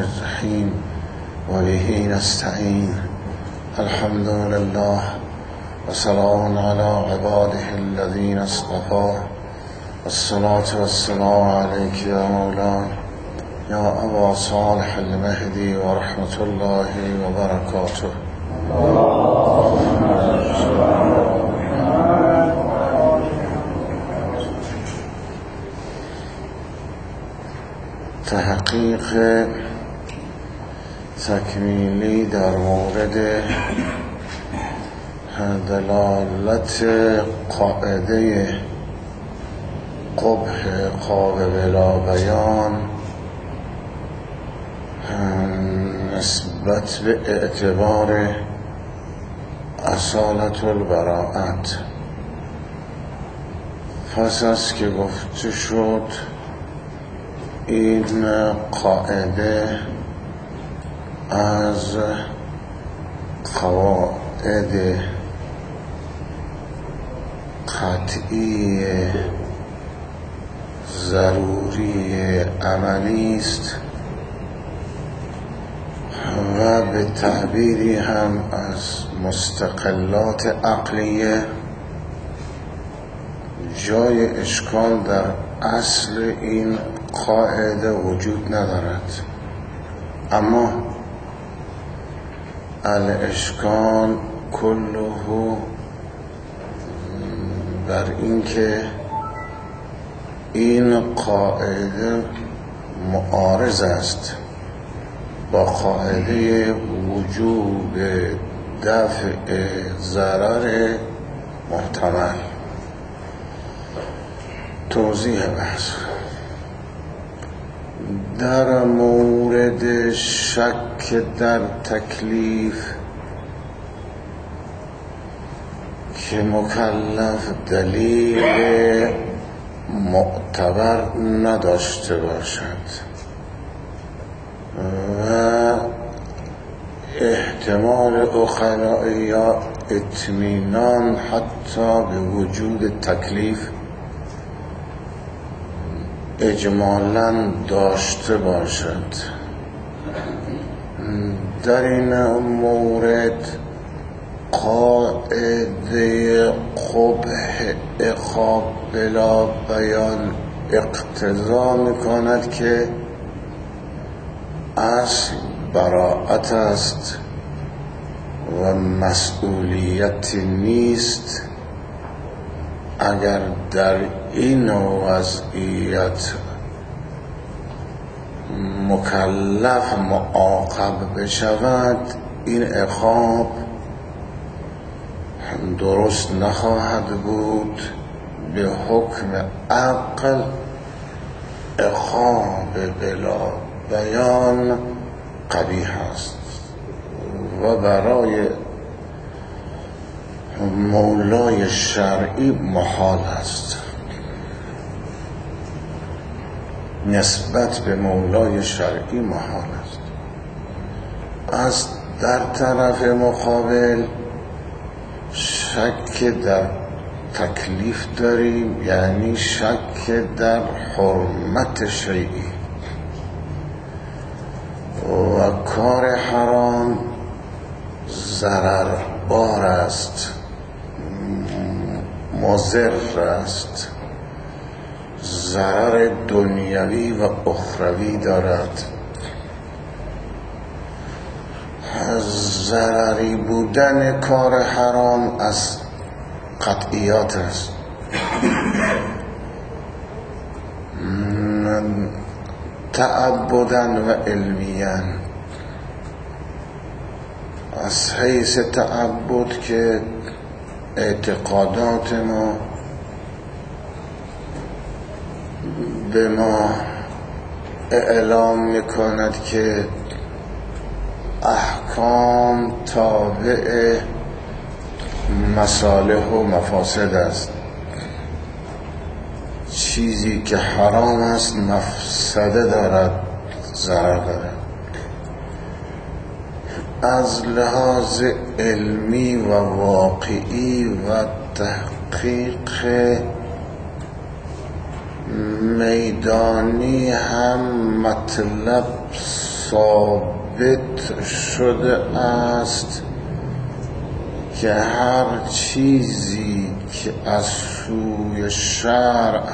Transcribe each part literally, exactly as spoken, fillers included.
الرحیم و به نستعین. الحمد لله و سلام علی عباده الذین اصطفى والصلاة والسلام علیک یا مولانا یا ابا صالح المهدی و رحمت الله و برکاته. تحقیق تکمیلی در مورد دلالت قاعده قبح قابل بیان نسبت به اعتبار اصالت البراءت. پس از که گفته شد این قاعده از قواعد قطعی ضروری عملی است و به تعبیری هم از مستقلات عقلیه، جای اشکال در اصل این قاعده وجود ندارد، اما الاشکال کله بر این که این قاعده معارض است با قاعده وجوب دفع ضرر محتمل. توضیح بحث در مورد شک در تکلیف که مکلف دلیل معتبر نداشته باشد و احتمال اخرى یا اطمینان حتی به وجود تکلیف اجمالاً داشته باشد. در این مورد قاعده قبح قابل بیان اقتضا میکند که اصل براءت است و مسئولیت نیست اگر در این وضعیت مکلف معاقب بشود، این عقاب درست نخواهد بود. به حکم عقل عقاب بلا بیان قبیح است و برای مولای شرعی محال است. نسبت به مولای شرعی محال است. از در طرف مقابل شک در تکلیف داریم، یعنی شک در حرمت شیئی و کار حرام ضرربار است، مضر است، ضرر دنیوی و اخروی دارد. ضرری بودن کار حرام از قطعیات است. تعبداً و علمیاً از حیث تعبد که اعتقادات ما به ما اعلام میکند که احکام تابع مصالح و مفاسد است. چیزی که حرام است مفسده دارد، ضرر دارد. از لحاظ علمی و واقعی و تحقیق میدانی هم مطلب ثابت شده است که هر چیزی که از سوی شرع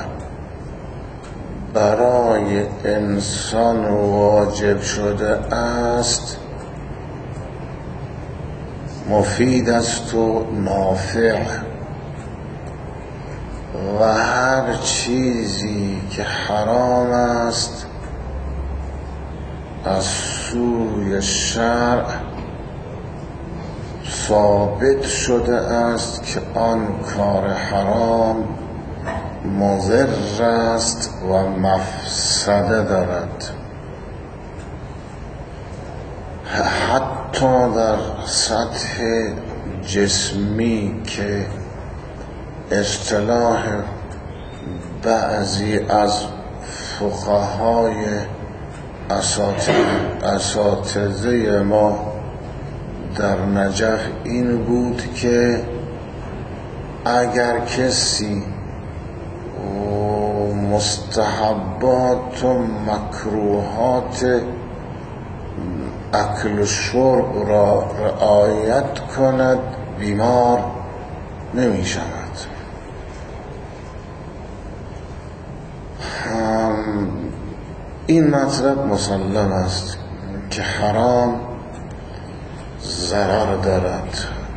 برای انسان واجب شده است مفید است و نافع، و هر چیزی که حرام است از سوی شرع ثابت شده است که آن کار حرام مضر است و مفسده دارد. حتی در سطح جسمی که اصطلاح بعضی از فقهای اساتذه ما در نجف این بود که اگر کسی مستحبات و مکروهات اکل و شرب را رعایت کند بیمار نمی شود. این مطلب مسلم است که حرام ضرر دارد.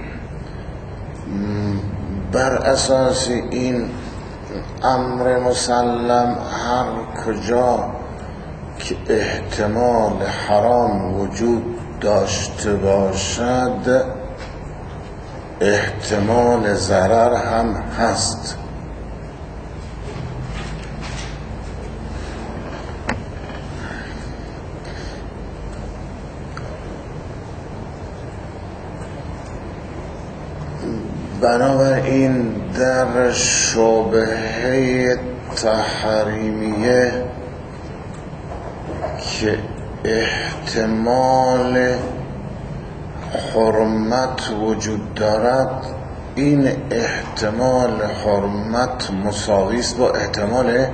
بر اساس این امر مسلم هر کجا که احتمال حرام وجود داشته باشد احتمال ضرر هم هست. بنابراین در شبهه تحریمیه که احتمال حرمت وجود دارد، این احتمال حرمت مساوی است با احتمال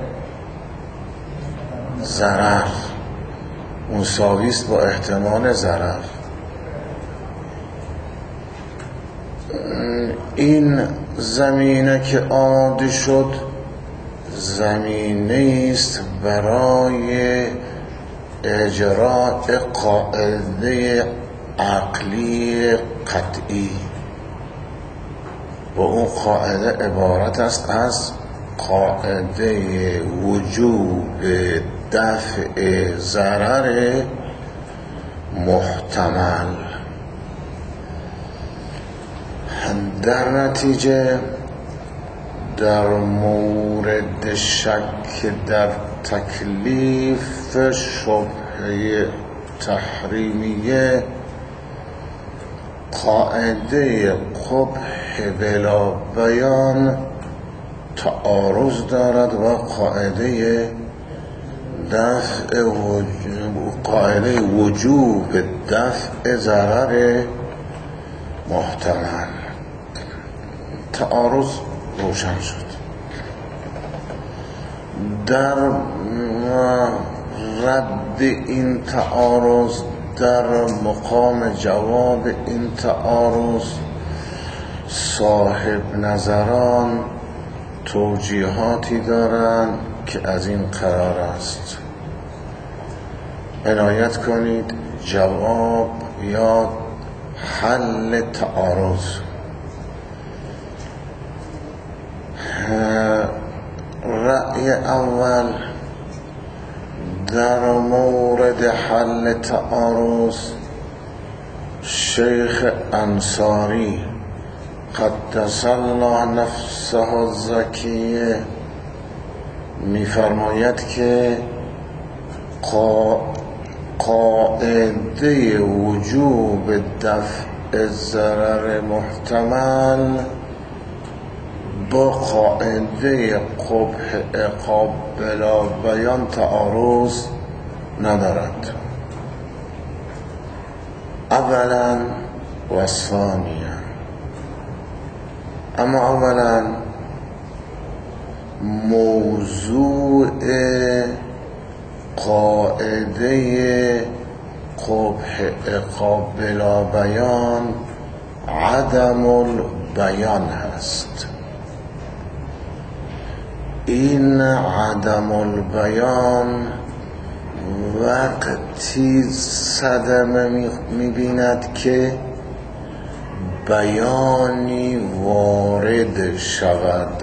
ضرر، مساوی است با احتمال ضرر. این زمینه که آماده شد زمینه است برای اجراء قاعده عقلی قطعی و اون قاعده عبارت است از قاعده وجوب دفع ضرر محتمل. در نتیجه در مورد شک در تکلیف شبهه تحریمیه قاعده قبح بلا بیان تعارض دارد و قاعده دفع وجوب قاعده وجوب دفع ضرر محتمل. تعارض روشن شد. در رد این تعارض، در مقام جواب این تعارض، صاحب نظران توجیهاتی دارند که از این قرار است. عنایت کنید جواب یا حل تعارض. رأی اول در مورد حل تعارض، شیخ انصاری قدس الله نفسه الزکیه می‌فرماید که قاعده وجوب دفع ضرر محتمل با قاعده قبح عقاب بلا بیان تعارض ندارد. اولا و ثانیا، اما اولا موضوع قاعده قبح عقاب بلا بیان عدم البیان هست. این عدم البیان وقتی صدمه می‌بیند که بیانی وارد شود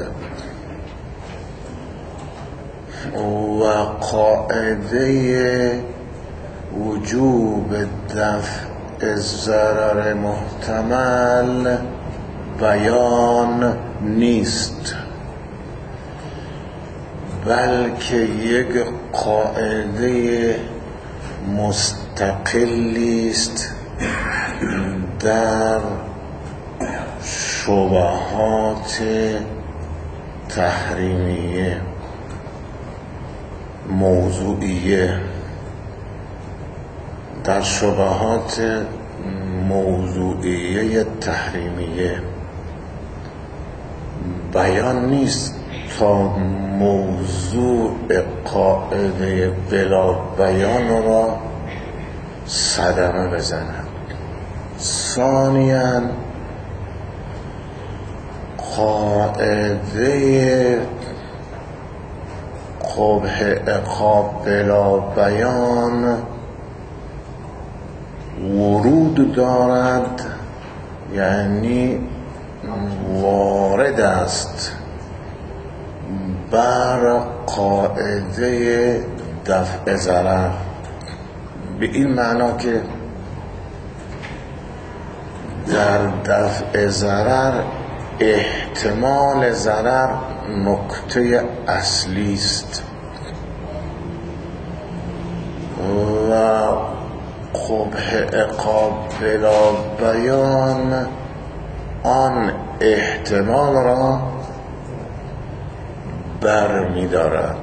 و قاعده وجوب دفع ضرر محتمل بیان نیست، بلکه یک قاعده مستقلی است در شبهات تحریمیه موضوعیه. در شبهات موضوعیه تحریمیه بیان نیست تا موضوع قاعده بلا بیان را صدمه بزنند. ثانیاً قاعده قبح عقاب بلا بیان ورود دارد، یعنی وارد است بر قاعده دفع ضرر، به این معنا که در دفع ضرر احتمال ضرر نکته اصلی است و قبح عقاب بلا بیان آن احتمال را بر می دارد.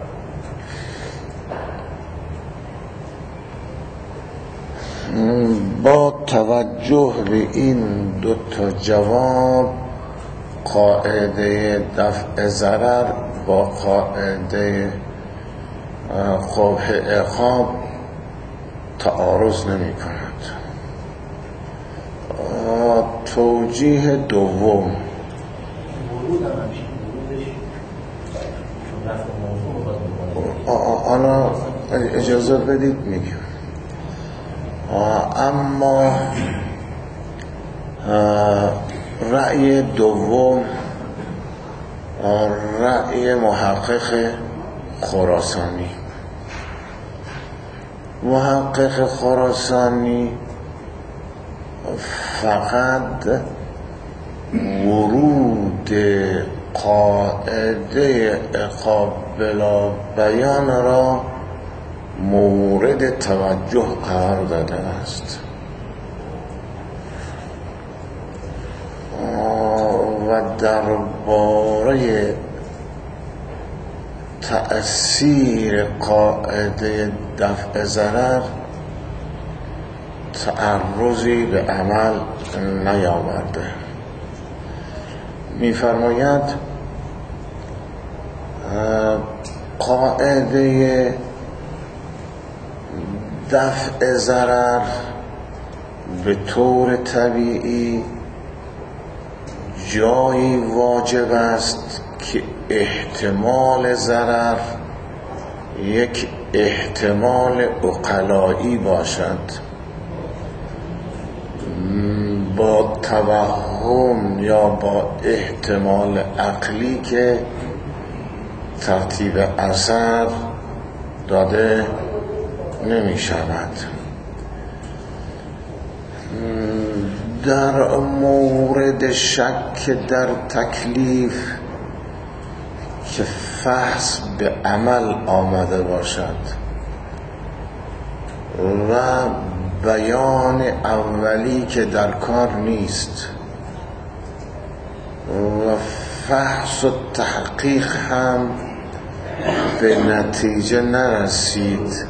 با توجه به این دو تا جواب قاعده دفع ضرر با قاعده قبح عقاب تعارض نمی کند. توجیه دوم آنا اجازه بدید میگم. اما رأی دوم رأی محقق خراسانی. محقق خراسانی فقط ورود قاعده عقاب بلا بیان را مورد توجه قرار داده است و درباره تأثیر قاعده دفع ضرر تعرضی به عمل نیاورده. می‌فرماید قاعده دفع ضرر به طور طبیعی جایی واجب است که احتمال ضرر یک احتمال عقلایی باشد، با توهم یا با احتمال عقلی که ترتیب اثر داده نمی شود. در مورد شک در تکلیف که فحص به عمل آمده باشد و بیان اولی که در کار نیست و فحص و تحقیق هم به نتیجه نرسید،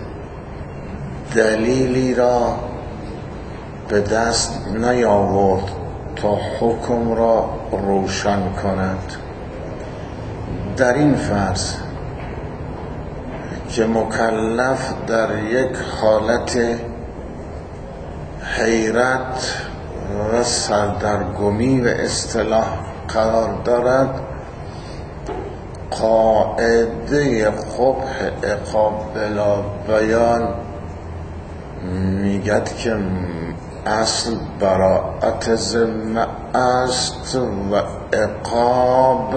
دلیلی را به دست نیاورد تا حکم را روشن کند. در این فرض که مکلف در یک حالت حیرت و سردرگمی و اصطلاح قرار دارد. قاعده قبح عقاب بلا بیان میگد که اصل براءت ذمه است و عقاب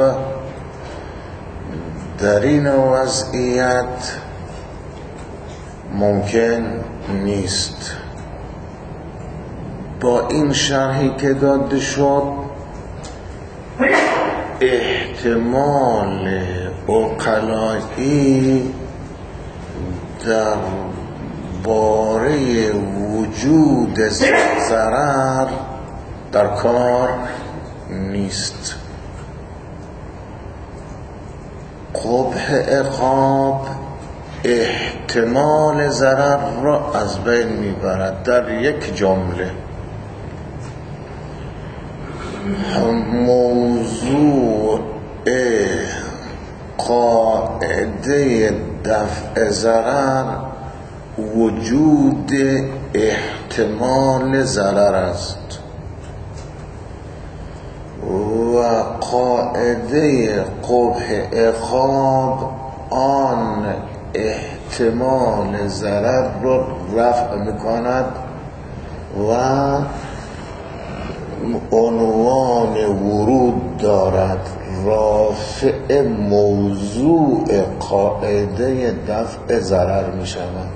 در این وضعیت ممکن نیست. با این شرحی که داده شد احتمال عقلایی در باره وجود ضرر در کار نیست. قبح عقاب احتمال ضرر را از بین میبرد در یک جمله. موضوع قاعده دفع ضرر وجود احتمال ضرر است و قاعده قبح عقاب آن احتمال ضرر را رفع میکند و عنوان ورود دارد. رافع موضوع قاعده دفع ضرر می شود.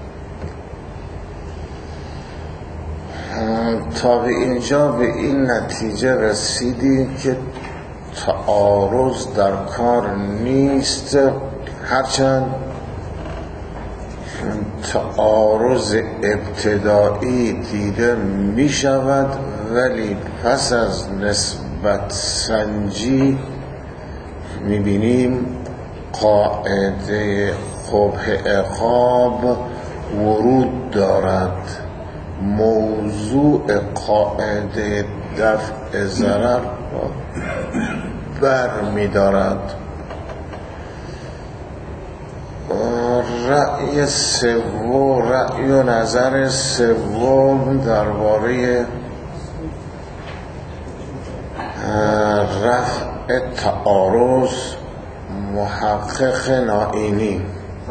تا به اینجا به این نتیجه رسیدیم که تعارض در کار نیست، هرچند تعارض ابتدایی دیده می شود، ولی پس از نسبت سنجی می بینیم قاعده قبح عقاب ورود دارد. موضوع قاعده دفع ضرر بر می دارد. رأی سوم، رأی و نظر سوم درباره رفع تعارض محقق نائینی.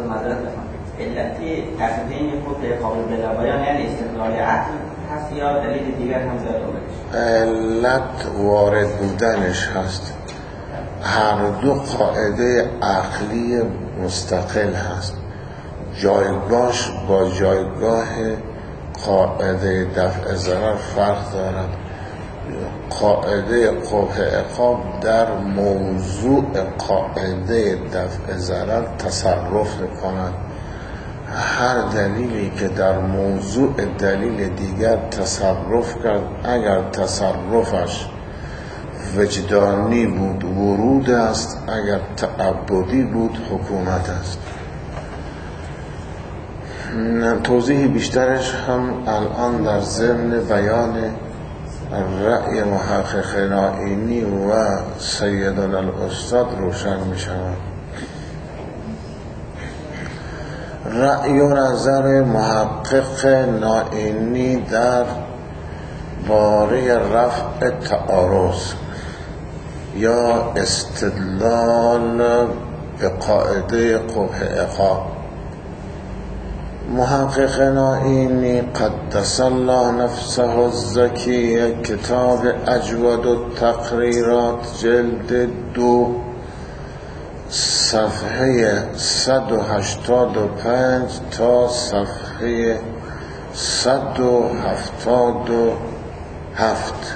علتی عقیده خود قابل بلابیان یعنی استقلال عقل هست یا دلیل دیگر هم داره؟ علت وارد بودنش هست. هر دو قاعده عقلی مستقل هست. جایگاهش با جایگاه قاعده دفع ضرر فرق دارد. قاعده قبح عقاب در موضوع قاعده دفع ضرر تصرف می‌کند. هر دلیلی که در موضوع دلیل دیگر تصرف کرد، اگر تصرفش وجدانی بود ورود است، اگر تعبدی بود حکومت است. توضیح بیشترش هم الان در ضمن بیان رأی محقق نائینی و سیدنا الاستاد روشن می شود. رأی و نظر محقق نائینی در باره رفع تعارض یا استدلال به قاعده قبح عقاب. محقق نائینی قدس الله نفسه الزکی، کتاب اجود التقریرات جلد دو صفحه صد و هشتاد و پنج تا صفحه صد و هفتاد و هفت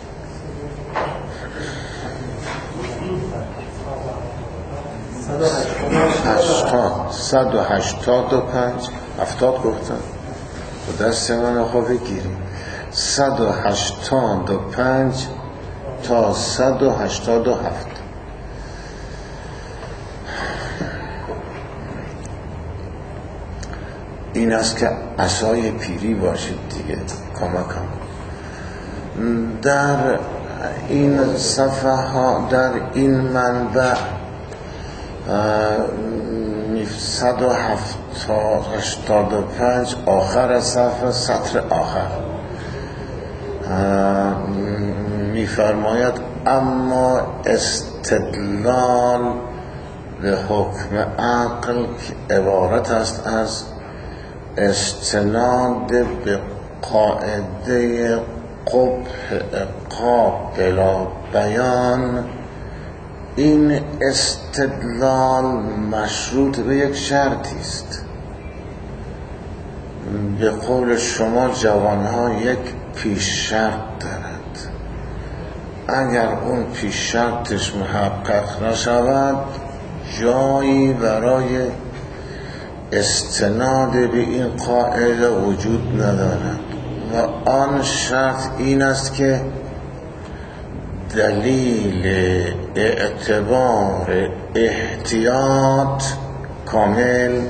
صد و هشتاد و پنج هفتاد گفتن و دست من خواه بگیریم. صد و هشتاد و پنج تا صد و هشتاد و هفت. این است که عصای پیری باشید دیگه، کمکم. در این صفحه ها، در این منبع صد و هشتاد و پنج آخر صفحه، سطر آخر میفرماید اما استدلال به حکم عقل که عبارت است از استناد به قاعده قبح عقاب بلا بیان، این استدلال مشروط به یک شرطی است. به قول شما جوانها یک پیش شرط دارد، اگر اون پیش شرطش محقق نشود جایی برای استناد به این قاعده وجود ندارد و آن شرط این است که دلیل اعتبار احتیاط کامل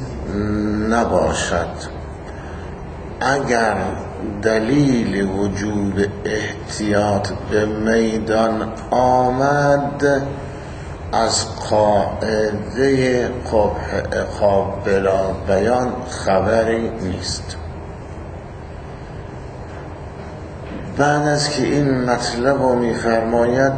نباشد. اگر دلیل وجوب احتیاط به میدان آمد از قاعده قبح عقاب بلا بیان خبری نیست. بعد از که این مطلب رو می‌فرماید،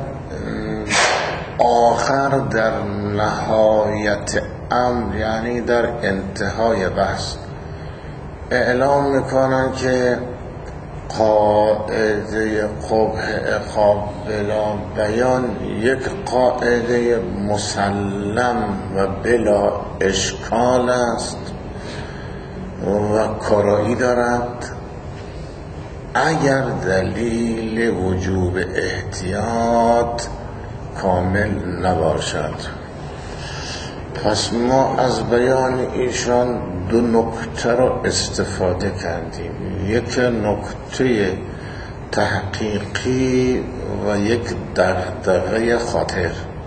آخر در نهایت امر یعنی در انتهای بحث اعلام میکنن که قاعده قبح عقاب بلا بیان یک قاعده مسلم و بلا اشکال است و کارایی دارد اگر دلیل وجوب احتیاط کامل نباشد. پس ما از بیان ایشان دو نکته را استفاده کردیم، یک نکته تحقیقی و یک دغدغه خاطر.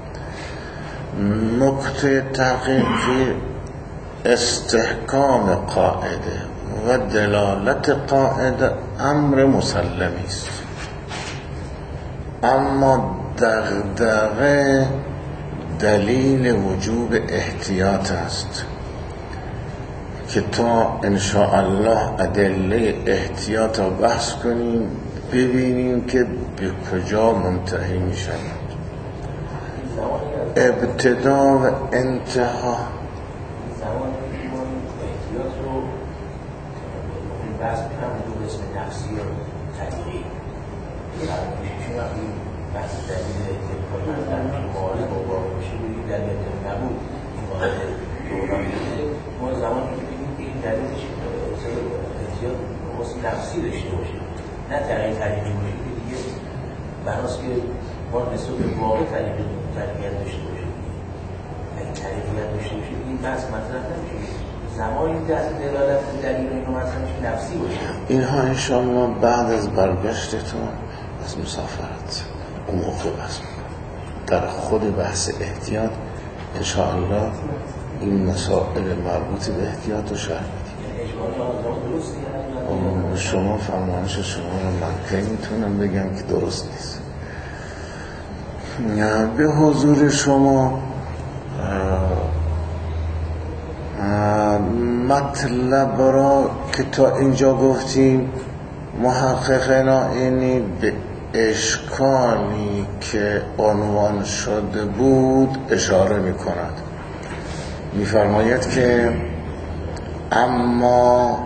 نکته تحقیقی استحکام قاعده و دلالت قاعده امر مسلمی است، اما دغدغه دلیل وجوب احتیاط است که تا انشاءالله ادله احتیاط را بحث کنیم ببینیم که به کجا منتهی می شود. ابتدا و انتها زمانی که ما احتیاط رو بحث کنم دو قسم نفسی و طبیعی چون وقتی بحث دلیل احتیاط در معارض با واقع میشه بگید دلیل نبود این قاعده دوران میده، ما زمانی که بگیم که این دلیلش احتیاط واسه نفسی داشته باشه نه تغییر طریقی باشه که دیگه بناست که ما نسبت به واقع طریقیت داشته باشه. اگه طریقیت داشته باشه این بحث مطرح نمیشه، زمانی دست دلالت دلیل اینو مطرح میشه نفسی باشه. اینها انشاءالله بعد از برگشتتون از مسافرت اون موقع بحث در خود بحث احتیاط انشاءالله این مسائل مربوط به احتیاط رو شرح بدیم. شما فرمایش شما رو من که میتونم بگم که درست نیست. به حضور شما مطلب را که تا اینجا گفتیم محققنا اینی به اشکالی که عنوان شده بود اشاره می کند. می فرماید که اما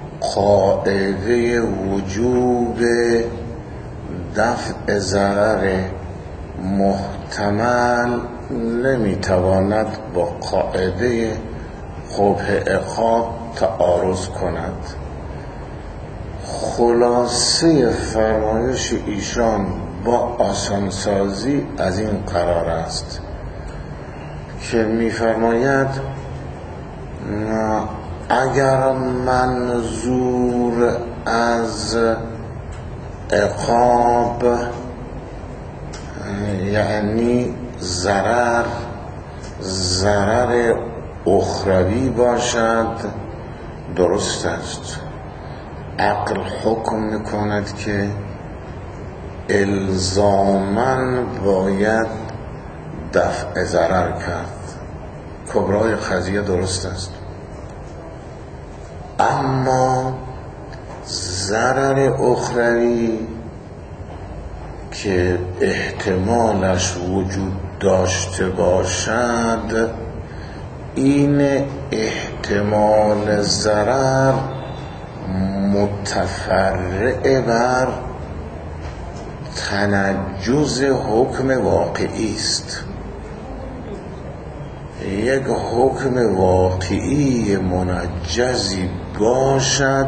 قاعده وجوب دفع ضرر محتمل نمی تواند با قاعده قبح عقاب تعارض کند. خلاصه فرمایش ایشان با آسانسازی از این قرار است که می فرماید اگر منظور از عقاب یعنی ضرر ضرر اخروی باشد درست است. عقل حکم میکند که الزاماً باید دفع ضرر کرد، کبرای قضیه درست است، اما ضرر اخروی که احتمالش وجود داشته باشد، این احتمال ضرر متفرع بر تنجز حکم واقعی است. یک حکم واقعی منجزی باشد،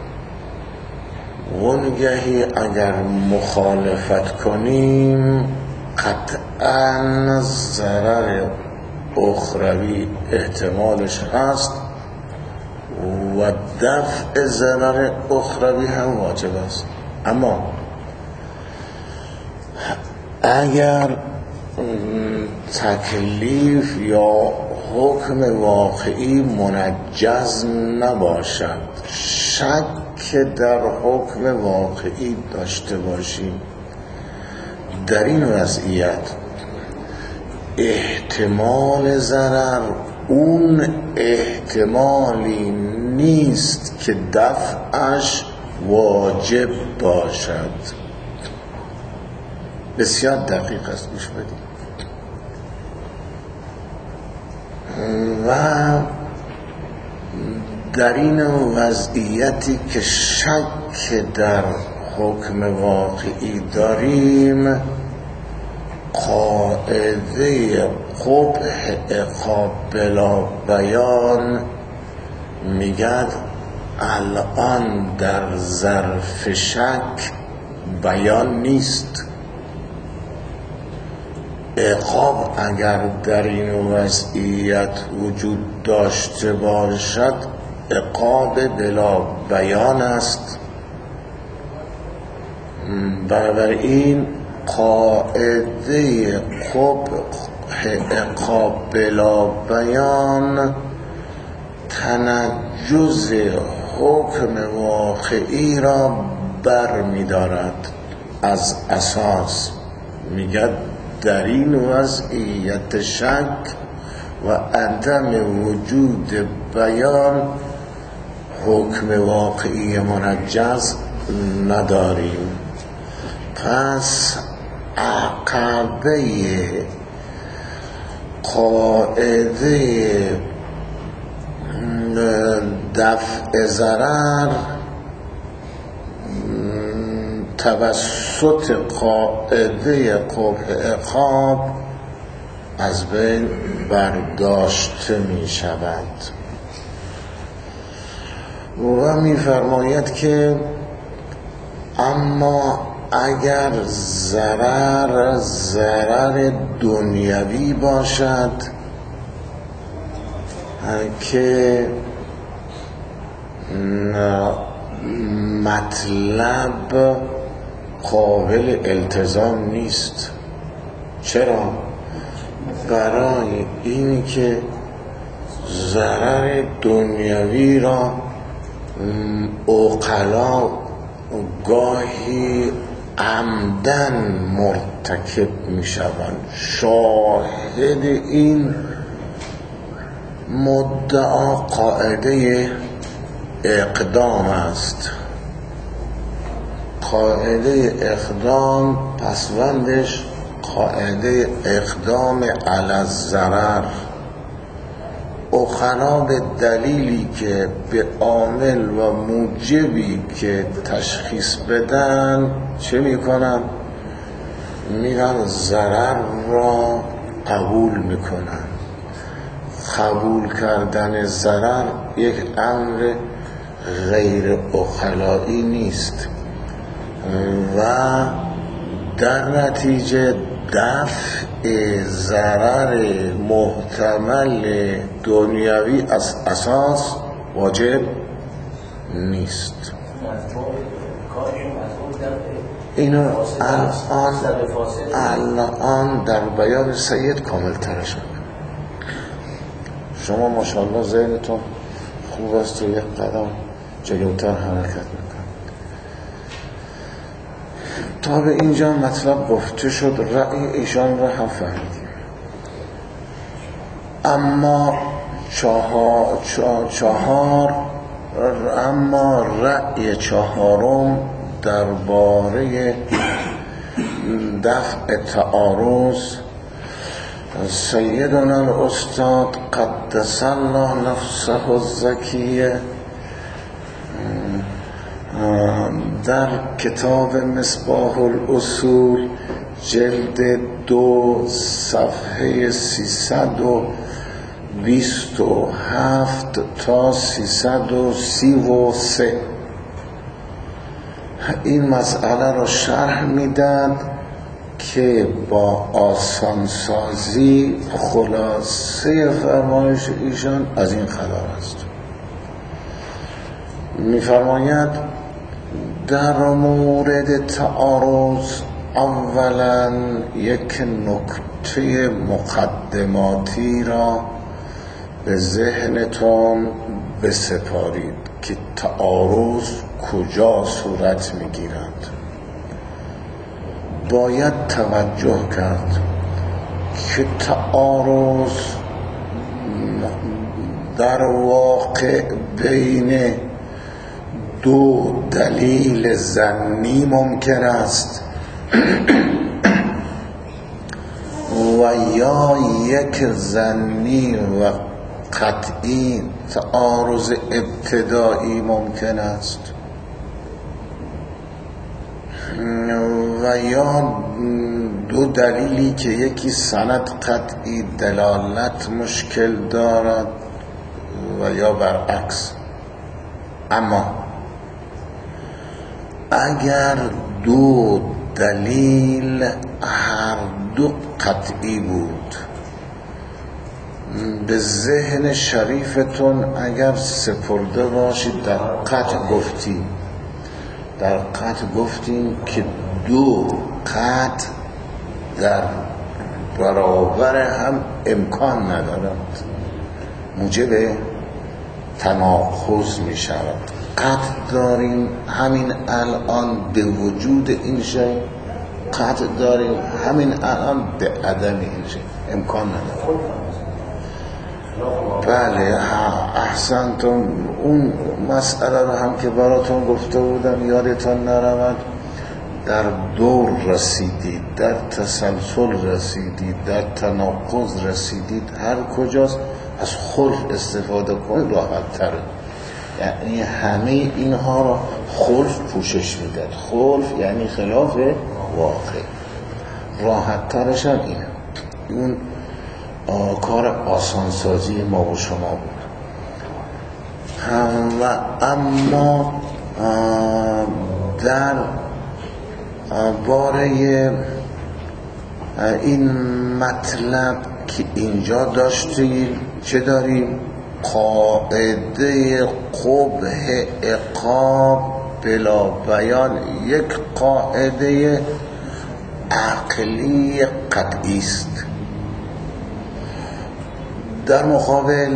اونگهی اگر مخالفت کنیم قطعاً ضرر اخروی احتمالش هست و دفع ضرر اخروی هم واجب است. اما اگر تکلیف یا حکم واقعی منجز نباشد، شک در حکم واقعی داشته باشیم، در این وضعیت احتمال ضرر اون احتمالی نیست که دفعش واجب باشد. بسیار دقیق است، گوش بدید. و در این وضعیتی که شک در حکم واقعی داریم، قاعده قبح عقاب بلا بیان میگد الان در ظرف شک بیان نیست. عقاب اگر در این وضعیت وجود داشته باشد، عقاب بلا بیان است. بنابراین قاعده قبح عقاب بلا بیان تنجز حکم واقعی را بر می دارد. از اساس میگه در این وضعیت شک و عدم وجود بیان حکم واقعی منجز نداریم. پس عقبه قاعده دفع ضرر توسط قاعده قبح عقاب از بین برداشته می شود و می فرماید که اما اگر ضرر ضرر دنیوی باشد که مطلب قابل التزام نیست. چرا؟ برای اینی که ضرر دنیوی را عقلا گاهی عمدن مرتکب می شوند. شاهد این مدعا قاعده اقدام است. قاعده اقدام پسوندش قاعده اقدام علی الضرر. اخنا به دلیلی که به عامل و موجبی که تشخیص بدن چه میکنن؟ میرن ضرر را قبول میکنن. قبول کردن ضرر یک امر غیر اخلایی نیست و در نتیجه دفع ضرر محتمل دنیوی از اساس واجب نیست. اینو الان الان در بیان سید کامل تر شد. شما ماشاءالله ذهنتون خوب است و یک قدم جلوتر حرکت میکنید. تا به اینجا مطلب گفته شد، رأی ایشان را هم فهمیدیم. اما چهار, چهار, چهار اما رأی چهارم درباره دفع تعارض، سیدنا الاستاد قدس الله نفسه الزکیه در کتاب مصباح الاصول جلد دو صفحه سیصد و بیست و هفت تا سیصد و سی و سه این مسئله را شرح میدن که با آسانسازی خلاصه فرمایش ایشان از این قرار است. میفرماید در مورد تعارض اولا یک نکته مقدماتی را به ذهنتان بسپارید که تعارض کجا صورت میگیرد. باید توجه کرد که تعارض در واقع بین دو دلیل ظنی ممکن است و یا یک ظنی و قطعی تعارض ابتدایی ممکن است و یا دو دلیلی که یکی سند قطعی دلالت مشکل دارد و یا برعکس. اما اگر دو دلیل هر دو قطعی بود، به ذهن شریفتون اگر سپرده باشید در قطع گفتیم در قطع گفتیم که دو قطع در برابر هم امکان ندارند، موجب تناقض می شود. قطع داریم همین الان به وجود این شی، قطع داریم همین الان به عدم این شی، امکان نداره. بله احسنتم. اون مسئله رو هم که براتون گفته بودم یادتان نرود، در دور رسیدید، در تسلسل رسیدید، در تناقض رسیدید، هر کجاست از خلف استفاده کنید راحت تره. یعنی همه اینها را خلف پوشش میداد. خلف یعنی خلاف واقع. راحت ترش هم اینه. اون کار آسانسازی ما و شما بود. و اما در باره این مطلب که اینجا داشتیم چه داریم؟ قاعده قبح عقاب بلا بیان یک قاعده عقلی قطعی است. در مقابل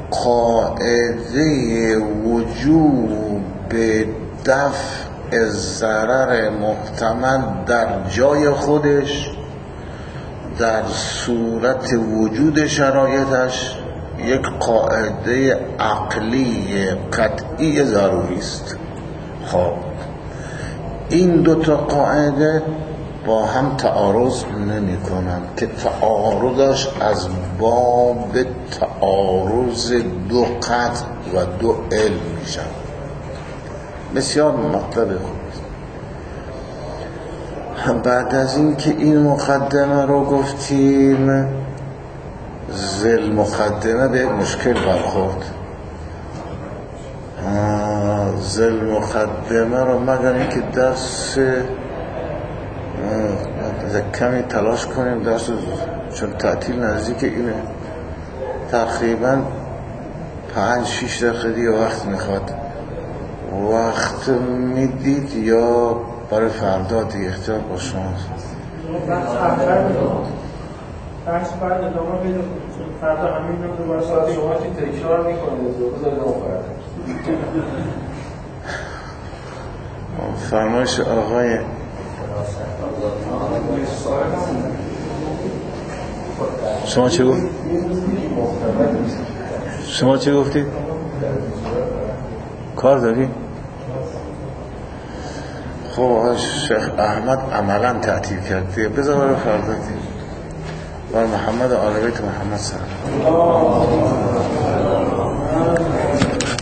قاعده وجوب دفع ضرر محتمل در جای خودش در صورت وجود شرایطش یک قاعده عقلی قطعی ضروری است. خب این دو تا قاعده با هم تعارض نمی کنند که تعارضش از باب تعارض دو قطع و دو علم می شود. بسیار مطلب خوب. بعد از این که این مقدمه رو گفتیم، زل مقدمه به مشکل برخورد. زل مقدمه رو مگر اینکه درس کمی تلاش کنیم درس، چون تعطیل نزدیک اینه، تقریبا پنج شیش دقیقه دیگه وقت میخواد. وقت میدید یا برای فردا دیگه اختیار با شماست؟ بحث بعد ادامه بدید، فردا همین رو دوباره ساعت شما که تکرار میکنید بذارید اون فرمایش آقای شما چی گفت؟ شما چی گفتید؟ کار داری؟ خب آقای شیخ احمد عملا تعطیل کرد دیگه، بذار برای فردا دیگه. و محمد آل بیت محمد سلام